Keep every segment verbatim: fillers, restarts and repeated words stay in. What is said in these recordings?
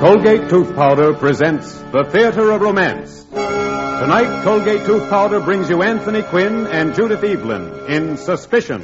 Colgate Tooth Powder presents The Theater of Romance. Tonight, Colgate Tooth Powder brings you Anthony Quinn and Judith Evelyn in Suspicion.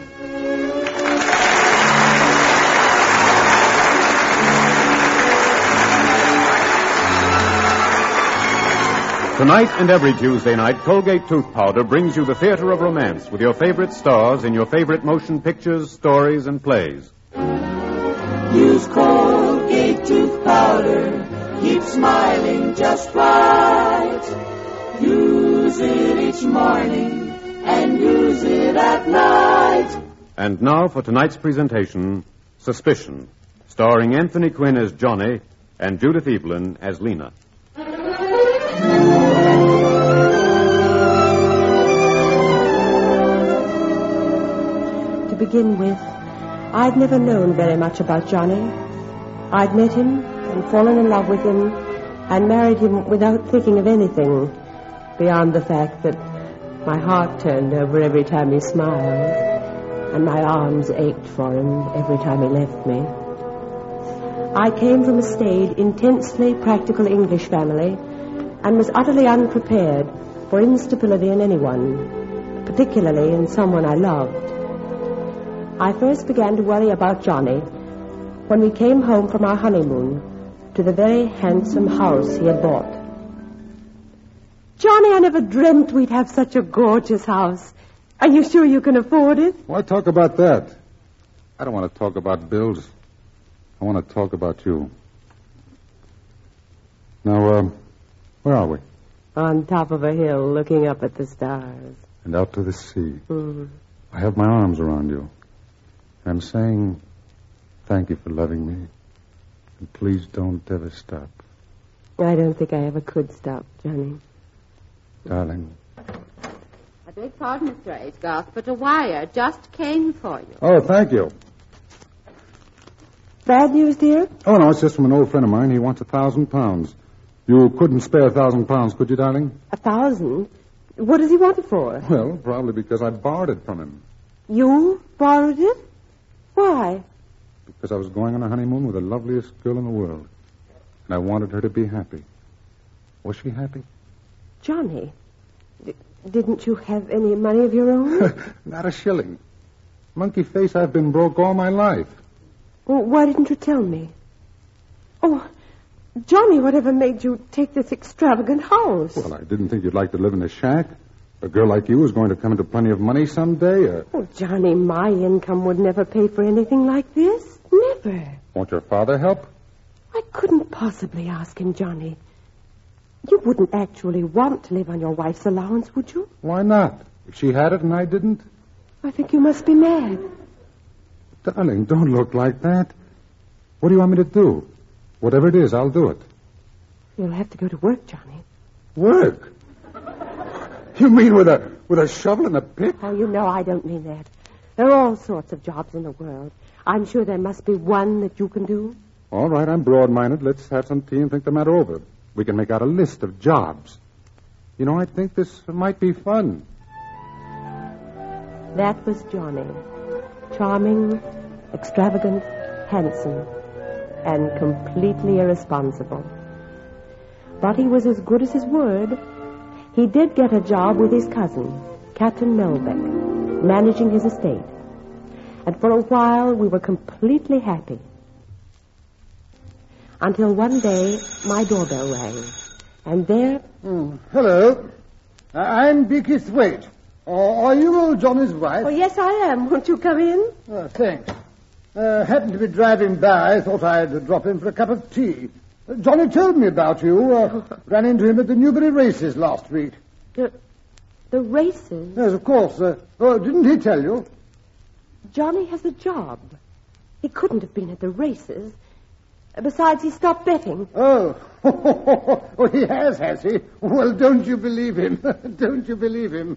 Tonight and every Tuesday night, Colgate Tooth Powder brings you The Theater of Romance with your favorite stars in your favorite motion pictures, stories, and plays. Use Colgate Tooth Powder. Keep smiling just right. Use it each morning and use it at night. And now for tonight's presentation, Suspicion, starring Anthony Quinn as Johnny and Judith Evelyn as Lena. To begin with, I'd never known very much about Johnny. I'd met him and fallen in love with him and married him without thinking of anything beyond the fact that my heart turned over every time he smiled and my arms ached for him every time he left me. I came from a staid, intensely practical English family and was utterly unprepared for instability in anyone, particularly in someone I loved. I first began to worry about Johnny when we came home from our honeymoon to the very handsome house he had bought. Johnny, I never dreamt we'd have such a gorgeous house. Are you sure you can afford it? Why talk about that? I don't want to talk about bills. I want to talk about you. Now, uh, where are we? On top of a hill, looking up at the stars. And out to the sea. Mm. I have my arms around you. I'm saying thank you for loving me. And please don't ever stop. I don't think I ever could stop, Johnny. Darling. I beg pardon, Mister Aisgarth, but a wire just came for you. Oh, thank you. Bad news, dear? Oh, no, it's just from an old friend of mine. He wants a thousand pounds. You couldn't spare a thousand pounds, could you, darling? A thousand? What does he want it for? Well, probably because I borrowed it from him. You borrowed it? Why? Because I was going on a honeymoon with the loveliest girl in the world. And I wanted her to be happy. Was she happy? Johnny, d- didn't you have any money of your own? Not a shilling. Monkey face, I've been broke all my life. Well, why didn't you tell me? Oh, Johnny, whatever made you take this extravagant house? Well, I didn't think you'd like to live in a shack. A girl like you is going to come into plenty of money someday. Or... Oh, Johnny, my income would never pay for anything like this. Never. Won't your father help? I couldn't possibly ask him, Johnny. You wouldn't actually want to live on your wife's allowance, would you? Why not? If she had it and I didn't? I think you must be mad. Darling, don't look like that. What do you want me to do? Whatever it is, I'll do it. You'll have to go to work, Johnny. Work? You mean with a with a shovel and a pick? Oh, you know I don't mean that. There are all sorts of jobs in the world. I'm sure there must be one that you can do. All right, I'm broad-minded. Let's have some tea and think the matter over. We can make out a list of jobs. You know, I think this might be fun. That was Johnny. Charming, extravagant, handsome, and completely irresponsible. But he was as good as his word. He did get a job with his cousin, Captain Melbeck, managing his estate. And for a while, we were completely happy. Until one day, my doorbell rang. And there... Mm, hello. Uh, I'm Beaky Thwaite. Uh, are you Johnny's wife? Oh, yes, I am. Won't you come in? Uh, thanks. Uh, happened to be driving by. Thought I'd drop in for a cup of tea. Uh, Johnny told me about you. Uh, ran into him at the Newbury races last week. The, the races? Yes, of course. Uh, oh, didn't he tell you? Johnny has a job. He couldn't have been at the races. Besides, he stopped betting. Oh. Oh, he has, has he? Well, don't you believe him? Don't you believe him?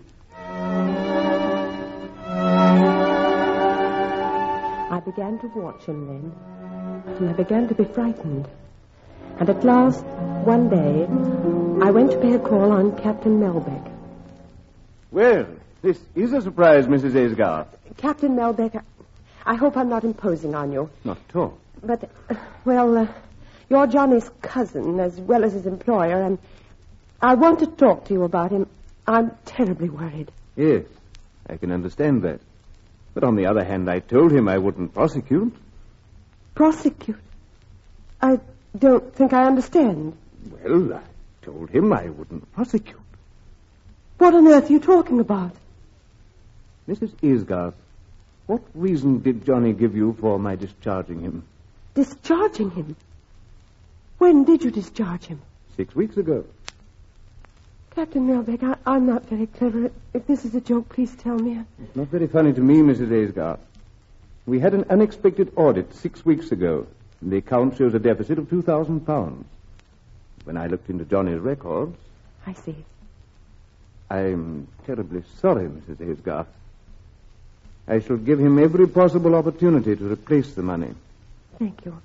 I began to watch him then, and I began to be frightened. And at last, one day, I went to pay a call on Captain Melbeck. Well, this is a surprise, Missus Aisgarth. Captain Melbeck, I hope I'm not imposing on you. Not at all. But, uh, well, uh, You're Johnny's cousin as well as his employer, and I want to talk to you about him. I'm terribly worried. Yes, I can understand that. But on the other hand, I told him I wouldn't prosecute. Prosecute? I don't think I understand. Well, I told him I wouldn't prosecute. What on earth are you talking about? Missus Isgarth, what reason did Johnny give you for my discharging him? Discharging him? When did you discharge him? Six weeks ago. Captain Milbeck, I, I'm not very clever. If this is a joke, please tell me. It's not very funny to me, Missus Isgarth. We had an unexpected audit six weeks ago, and the account shows a deficit of two thousand pounds. When I looked into Johnny's records... I see. I'm terribly sorry, Missus Isgarth. I shall give him every possible opportunity to replace the money. Thank you.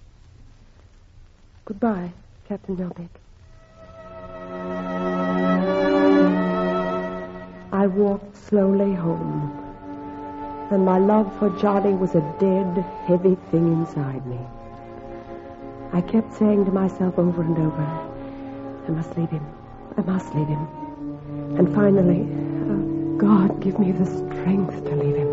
Goodbye, Captain Milbeck. I walked slowly home, and my love for Johnny was a dead, heavy thing inside me. I kept saying to myself over and over, I must leave him, I must leave him. And finally, oh, God, give me the strength to leave him.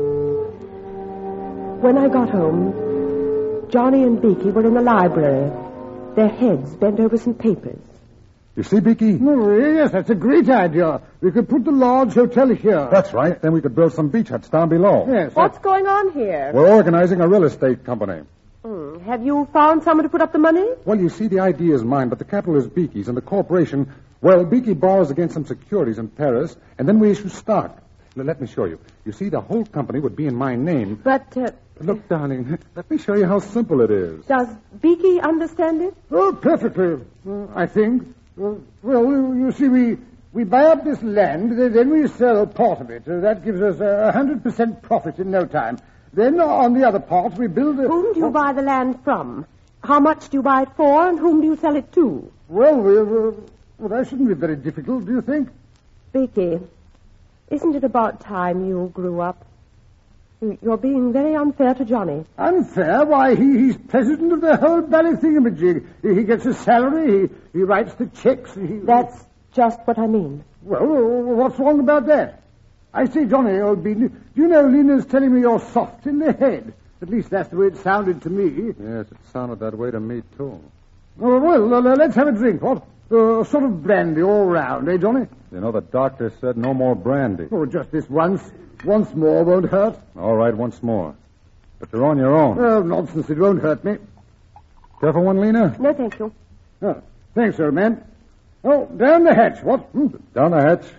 When I got home, Johnny and Beaky were in the library, their heads bent over some papers. You see, Beaky? Oh, yes, that's a great idea. We could put the Lodge Hotel here. That's right. Then we could build some beach huts down below. Yes. What's going on here? We're organizing a real estate company. Hmm. Have you found someone to put up the money? Well, you see, the idea is mine, but the capital is Beaky's, and the corporation, well, Beaky borrows against some securities in Paris, and then we issue stock. Now, let me show you. You see, the whole company would be in my name. But, uh... Look, darling, let me show you how simple it is. Does Beaky understand it? Oh, perfectly, uh, I think. Uh, well, you see, we, we buy up this land, then we sell part of it. Uh, that gives us a hundred percent profit in no time. Then, on the other part, we build a... Whom do you buy the land from? How much do you buy it for, and whom do you sell it to? Well, we, uh, well, that shouldn't be very difficult, do you think? Beaky, isn't it about time you grew up? You're being very unfair to Johnny. Unfair? Why, he, he's president of the whole bally thingamajig. He, he gets a salary, he, he writes the checks. He... That's just what I mean. Well, what's wrong about that? I say, Johnny, old bean, do you know Lena's telling me you're soft in the head? At least that's the way it sounded to me. Yes, it sounded that way to me, too. Oh, well, uh, let's have a drink, what? Uh, sort of brandy all round, eh, Johnny? You know, the doctor said no more brandy. Oh, just this once. Once more won't hurt. All right, once more. But you're on your own. Oh, nonsense. It won't hurt me. Careful one, Lena? No, thank you. Oh, thanks, old man. Oh, down the hatch, what? Hmm. Down the hatch.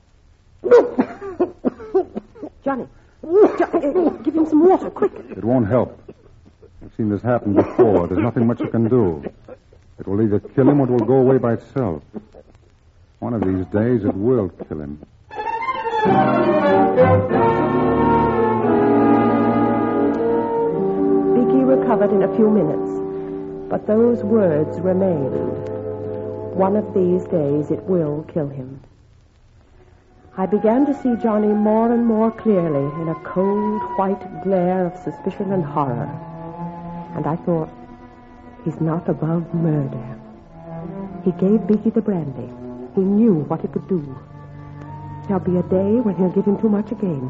Johnny. Johnny, give him some water, quick. It won't help. I've seen this happen before. There's nothing much you can do. It will either kill him or it will go away by itself. One of these days, it will kill him. Beaky recovered in a few minutes, but those words remained. One of these days it will kill him. I began to see Johnny more and more clearly in a cold, white glare of suspicion and horror. And I thought, he's not above murder. He gave Beaky the brandy. He knew what it would do. There'll be a day when he'll give him too much again.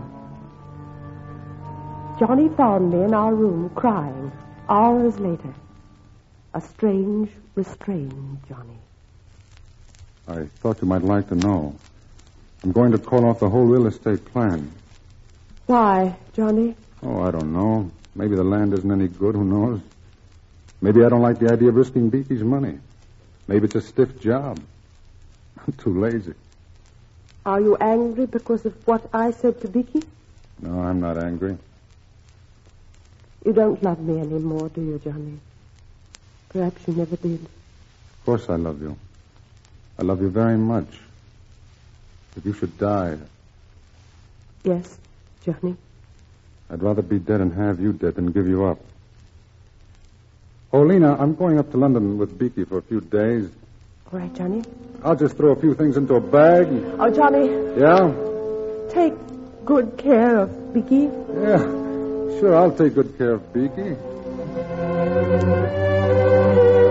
Johnny found me in our room crying hours later. A strange, restrained Johnny. I thought you might like to know. I'm going to call off the whole real estate plan. Why, Johnny? Oh, I don't know. Maybe the land isn't any good. Who knows? Maybe I don't like the idea of risking Beaky's money. Maybe it's a stiff job. I'm too lazy. Are you angry because of what I said to Beaky? No, I'm not angry. You don't love me anymore, do you, Johnny? Perhaps you never did. Of course I love you. I love you very much. If you should die... Yes, Johnny. I'd rather be dead and have you dead than give you up. Oh, Lena, I'm going up to London with Beaky for a few days. All right, Johnny. I'll just throw a few things into a bag. Oh, Johnny. Yeah? Take good care of Beaky. Yeah. Sure, I'll take good care of Beaky.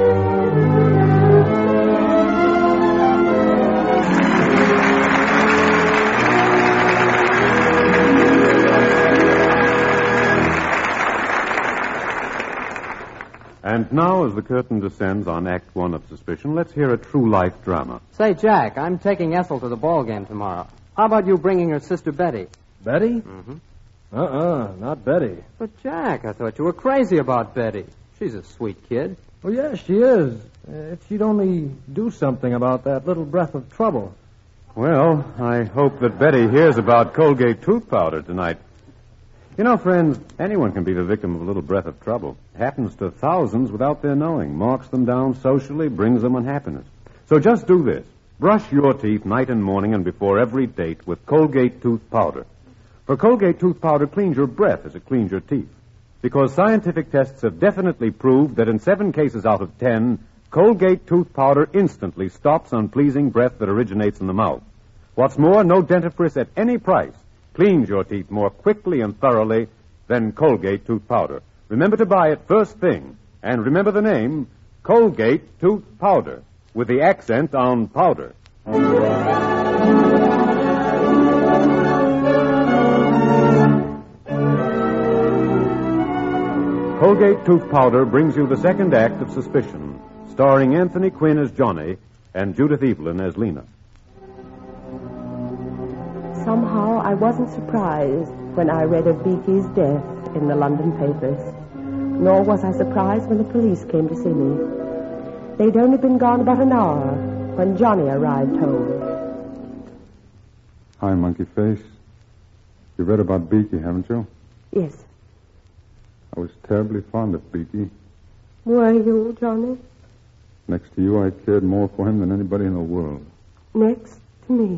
And now, as the curtain descends on Act One of Suspicion, let's hear a true-life drama. Say, Jack, I'm taking Ethel to the ball game tomorrow. How about you bringing her sister Betty? Betty? Mm-hmm. Uh-uh, not Betty. But, Jack, I thought you were crazy about Betty. She's a sweet kid. Well, yes, she is. Uh, if she'd only do something about that little breath of trouble. Well, I hope that Betty hears about Colgate tooth powder tonight. You know, friends, anyone can be the victim of a little breath of trouble. It happens to thousands without their knowing. Marks them down socially, brings them unhappiness. So just do this. Brush your teeth night and morning and before every date with Colgate tooth powder. For Colgate tooth powder cleans your breath as it cleans your teeth. Because scientific tests have definitely proved that in seven cases out of ten, Colgate tooth powder instantly stops unpleasing breath that originates in the mouth. What's more, no dentifrice at any price cleans your teeth more quickly and thoroughly than Colgate tooth powder. Remember to buy it first thing. And remember the name, Colgate tooth powder, with the accent on powder. Colgate tooth powder brings you the second act of Suspicion, starring Anthony Quinn as Johnny and Judith Evelyn as Lena. Somehow I wasn't surprised when I read of Beaky's death in the London papers. Nor was I surprised when the police came to see me. They'd only been gone about an hour when Johnny arrived home. Hi, Monkey Face. You read about Beaky, haven't you? Yes. I was terribly fond of Beaky. Were you, Johnny? Next to you, I cared more for him than anybody in the world. Next to me.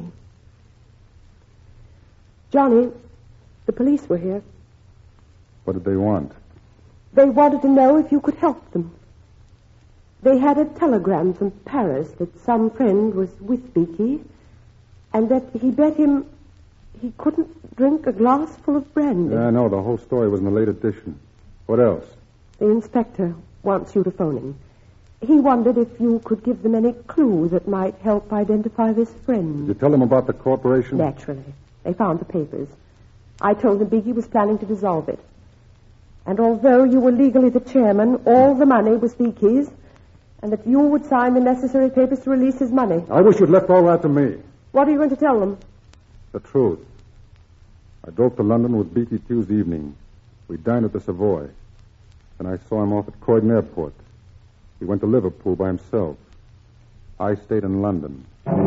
Johnny, the police were here. What did they want? They wanted to know if you could help them. They had a telegram from Paris that some friend was with Beaky and that he bet him he couldn't drink a glass full of brandy. Yeah, I know. The whole story was in the late edition. What else? The inspector wants you to phone him. He wondered if you could give them any clue that might help identify this friend. Did you tell them about the corporation? Naturally. They found the papers. I told them Beaky was planning to dissolve it. And although you were legally the chairman, all the money was Beaky's, and that you would sign the necessary papers to release his money. I wish you'd left all that to me. What are you going to tell them? The truth. I drove to London with Beaky Tuesday evening. We dined at the Savoy. Then I saw him off at Croydon Airport. He went to Liverpool by himself. I stayed in London.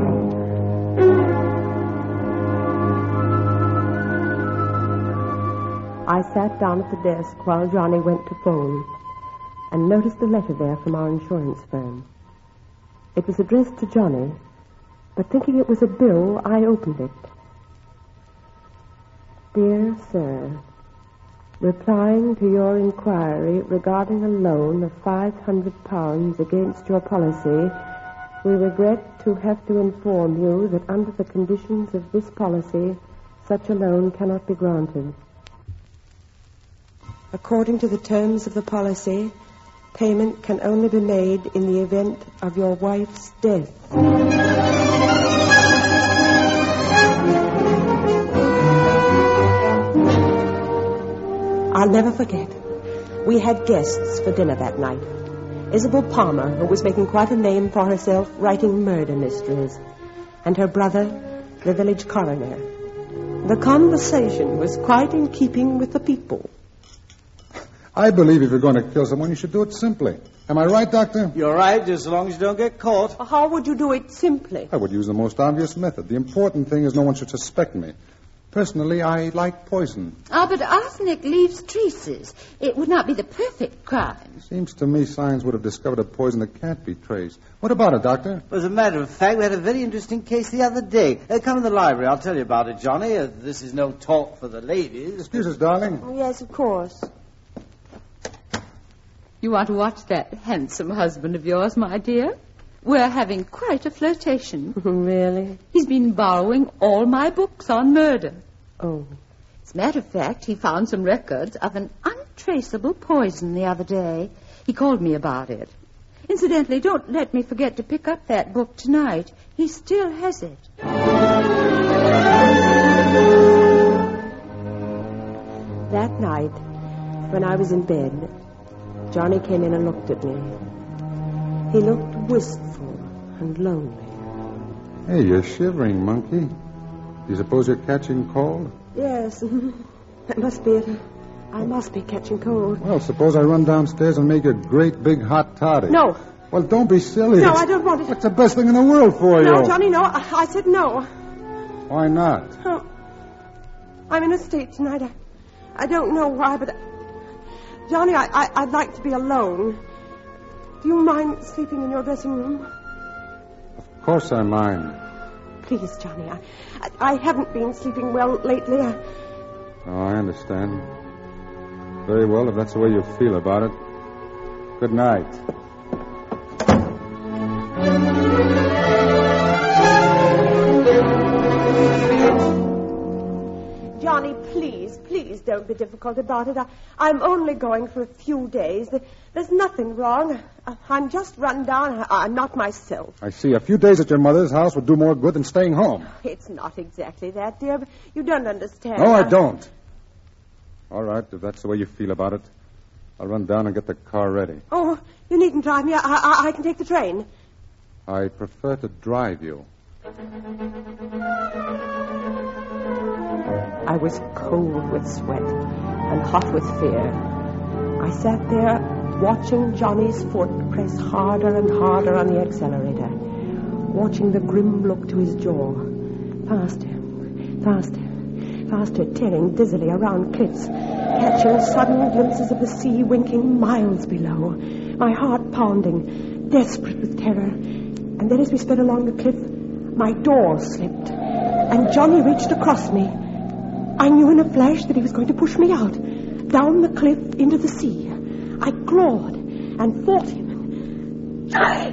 I sat down at the desk while Johnny went to phone and noticed a letter there from our insurance firm. It was addressed to Johnny, but thinking it was a bill, I opened it. Dear Sir, replying to your inquiry regarding a loan of five hundred pounds against your policy, we regret to have to inform you that under the conditions of this policy, such a loan cannot be granted. According to the terms of the policy, payment can only be made in the event of your wife's death. I'll never forget. We had guests for dinner that night. Isabel Palmer, who was making quite a name for herself writing murder mysteries, and her brother, the village coroner. The conversation was quite in keeping with the people. I believe if you're going to kill someone, you should do it simply. Am I right, Doctor? You're right, just as long as you don't get caught. How would you do it simply? I would use the most obvious method. The important thing is no one should suspect me. Personally, I like poison. Ah, but arsenic leaves traces. It would not be the perfect crime. Seems to me science would have discovered a poison that can't be traced. What about it, Doctor? As a matter of fact, we had a very interesting case the other day. Uh, come in the library. I'll tell you about it, Johnny. Uh, this is no talk for the ladies. Excuse us, darling. Oh, yes, of course. You want to watch that handsome husband of yours, my dear? We're having quite a flirtation. Really? He's been borrowing all my books on murder. Oh. As a matter of fact, he found some records of an untraceable poison the other day. He called me about it. Incidentally, don't let me forget to pick up that book tonight. He still has it. That night, when I was in bed, Johnny came in and looked at me. He looked wistful and lonely. Hey, you're shivering, monkey. Do you suppose you're catching cold? Yes, that must be it. I must be catching cold. Well, suppose I run downstairs and make a great big hot toddy. No. Well, don't be silly. No, It's- I don't want it. What's the best thing in the world for you? No, Johnny, no. I, I said no. Why not? Oh, I'm in a state tonight. I, I don't know why, but... Johnny, I, I, I'd like to be alone. Do you mind sleeping in your dressing room? Of course I mind. Please, Johnny, I, I, I haven't been sleeping well lately. I, Oh, I understand. Very well, if that's the way you feel about it. Good night. Johnny, please, please don't be difficult about it. I, I'm only going for a few days. There- There's nothing wrong. I, I'm just run down. I, I'm not myself. I see. A few days at your mother's house would do more good than staying home. It's not exactly that, dear, but you don't understand. No, I don't. All right, if that's the way you feel about it, I'll run down and get the car ready. Oh, you needn't drive me. I, I, I can take the train. I prefer to drive you. I was cold with sweat and hot with fear. I sat there watching Johnny's foot press harder and harder on the accelerator, watching the grim look to his jaw. Faster, faster, faster, tearing dizzily around cliffs, catching sudden glimpses of the sea winking miles below, my heart pounding, desperate with terror. And then as we sped along the cliff, my door slipped, and Johnny reached across me. I knew in a flash that he was going to push me out, down the cliff into the sea. I clawed and fought him. Johnny!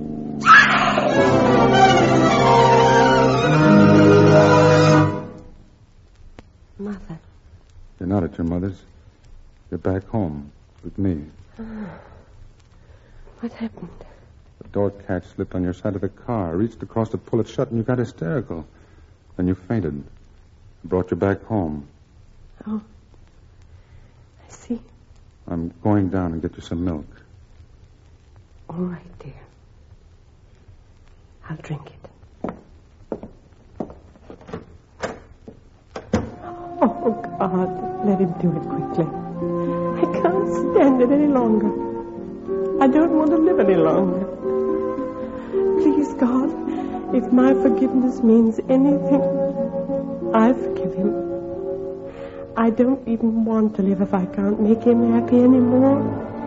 Johnny! Mother. You're not at your mother's. You're back home with me. Uh, what happened? The door catch slipped on your side of the car. I reached across to pull it shut, and you got hysterical. Then you fainted. I brought you back home. Oh. I see. I'm going down and get you some milk. All right, dear. I'll drink it. Oh, God, let him do it quickly. I can't stand it any longer. I don't want to live any longer. Please, God, if my forgiveness means anything, I forgive him. I don't even want to live if I can't make him happy anymore.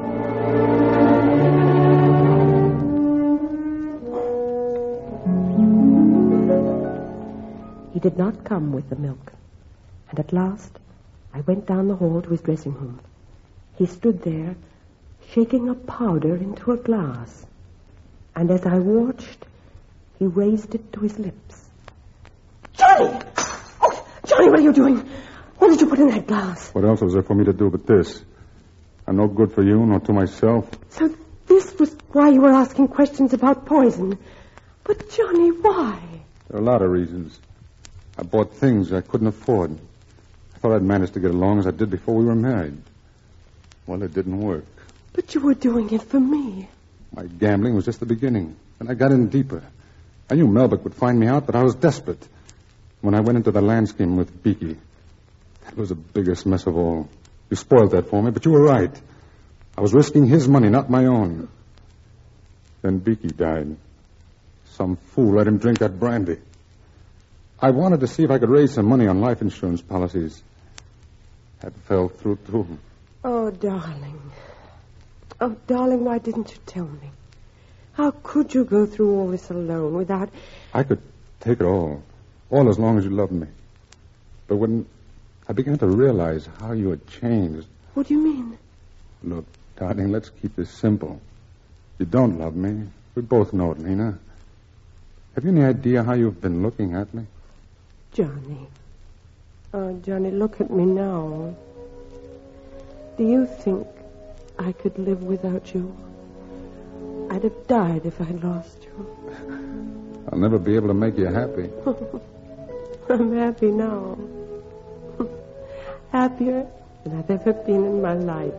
He did not come with the milk, and at last I went down the hall to his dressing room. He stood there, shaking a powder into a glass, and as I watched, he raised it to his lips. Johnny! Oh, Johnny, what are you doing? What did you put in that glass? What else was there for me to do but this? I'm no good for you, nor to myself. So this was why you were asking questions about poison. But, Johnny, why? There are a lot of reasons. I bought things I couldn't afford. I thought I'd manage to get along as I did before we were married. Well, it didn't work. But you were doing it for me. My gambling was just the beginning. And I got in deeper. I knew Melbeck would find me out, but I was desperate. When I went into the land scheme with Beaky, that was the biggest mess of all. You spoiled that for me, but you were right. I was risking his money, not my own. Then Beaky died. Some fool let him drink that brandy. I wanted to see if I could raise some money on life insurance policies. That fell through, too. Oh, darling. Oh, darling, why didn't you tell me? How could you go through all this alone without... I could take it all. All as long as you loved me. But when I began to realize how you had changed... What do you mean? Look, darling, let's keep this simple. You don't love me. We both know it, Lena. Have you any idea how you've been looking at me? Johnny. Oh, Johnny, look at me now. Do you think I could live without you? I'd have died if I'd lost you. I'll never be able to make you happy. I'm happy now. Happier than I've ever been in my life.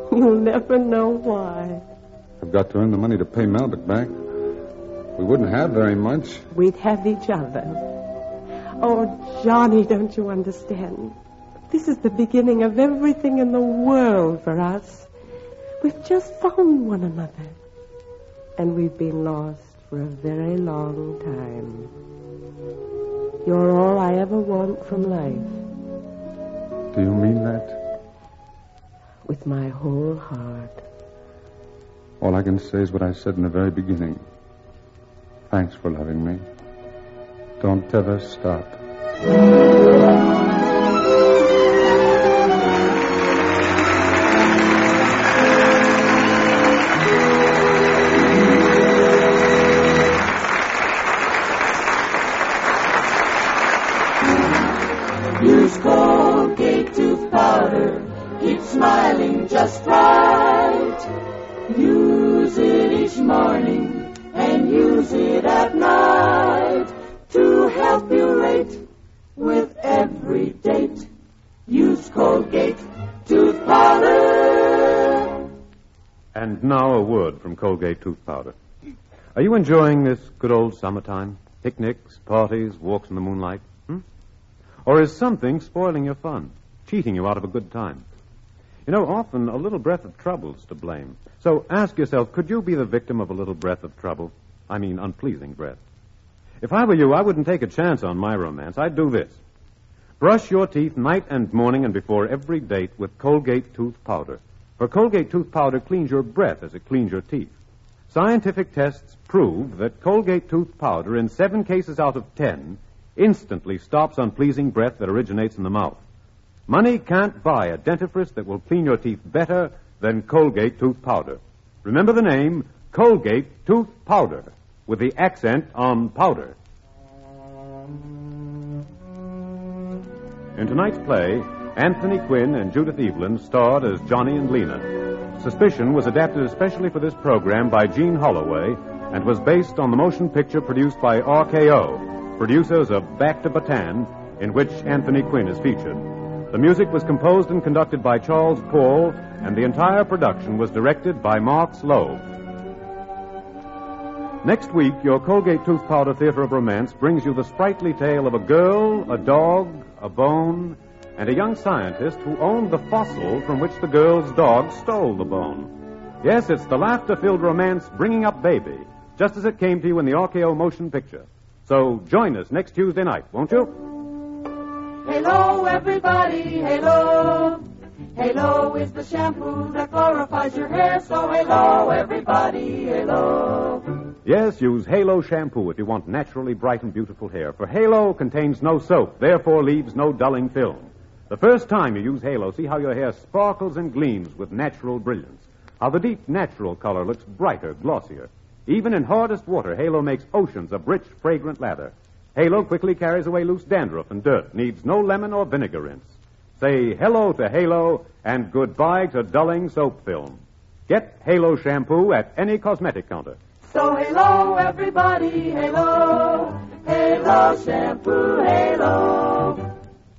You'll never know why. I've got to earn the money to pay Malbec back. We wouldn't have very much. We'd have each other. Oh, Johnny, don't you understand? This is the beginning of everything in the world for us. We've just found one another. And we've been lost for a very long time. You're all I ever want from life. Do you mean that? With my whole heart. All I can say is what I said in the very beginning. Thanks for loving me. Don't ever stop. Use Colgate tooth powder. Keep smiling just right. Use it each morning and use it at night to help you rate with every date. Use Colgate tooth powder. And now a word from Colgate tooth powder. Are you enjoying this good old summertime? Picnics, parties, walks in the moonlight? Hmm? Or is something spoiling your fun, cheating you out of a good time? You know, often a little breath of trouble's to blame. So ask yourself, could you be the victim of a little breath of trouble? I mean, unpleasing breath. If I were you, I wouldn't take a chance on my romance. I'd do this. Brush your teeth night and morning and before every date with Colgate tooth powder. For Colgate tooth powder cleans your breath as it cleans your teeth. Scientific tests prove that Colgate tooth powder, in seven cases out of ten, instantly stops unpleasing breath that originates in the mouth. Money can't buy a dentifrice that will clean your teeth better than Colgate tooth powder. Remember the name, Colgate tooth powder, with the accent on powder. In tonight's play, Anthony Quinn and Judith Evelyn starred as Johnny and Lena. Suspicion was adapted especially for this program by Gene Holloway and was based on the motion picture produced by R K O, producers of Back to Bataan, in which Anthony Quinn is featured. The music was composed and conducted by Charles Paul, and the entire production was directed by Mark Slowe. Next week, your Colgate Tooth Powder Theater of Romance brings you the sprightly tale of a girl, a dog, a bone, and a young scientist who owned the fossil from which the girl's dog stole the bone. Yes, it's the laughter-filled romance Bringing Up Baby, just as it came to you in the R K O motion picture. So join us next Tuesday night, won't you? Hello, everybody, hello. Hello is the shampoo that glorifies your hair, so hello, everybody, hello. Yes, use Halo shampoo if you want naturally bright and beautiful hair, for Halo contains no soap, therefore leaves no dulling film. The first time you use Halo, see how your hair sparkles and gleams with natural brilliance, how the deep natural color looks brighter, glossier. Even in hardest water, Halo makes oceans of rich, fragrant lather. Halo quickly carries away loose dandruff and dirt, needs no lemon or vinegar rinse. Say hello to Halo and goodbye to dulling soap film. Get Halo shampoo at any cosmetic counter. So hello, everybody, hello. Halo shampoo, Halo.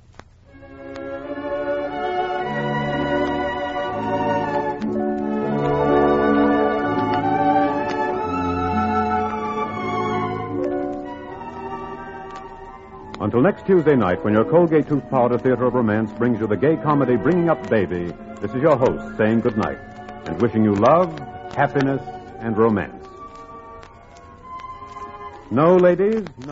Until next Tuesday night, when your Colgate Tooth Powder Theater of Romance brings you the gay comedy Bringing Up Baby, this is your host saying good night and wishing you love, happiness, and romance. No, ladies?